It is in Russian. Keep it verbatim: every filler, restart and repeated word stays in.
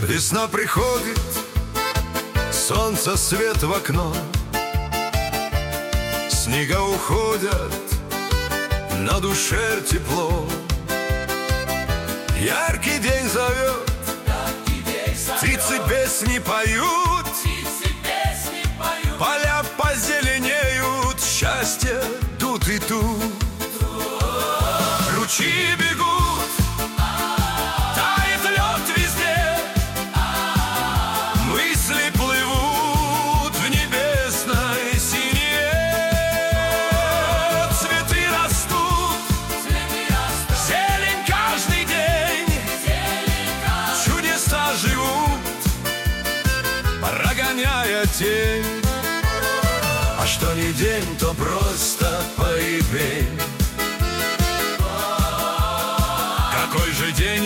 Весна приходит, солнце свет в окно, снега уходят, на душе тепло. Яркий день зовет, птицы песни поют, поля позеленеют, счастье тут и тут. Ручьи бегут, тает лед везде, мысли плывут в небесной синеве. Цветы растут, зелень каждый день, чудеса живут, прогоняя тень. А что не день, то просто поебень. Какой же день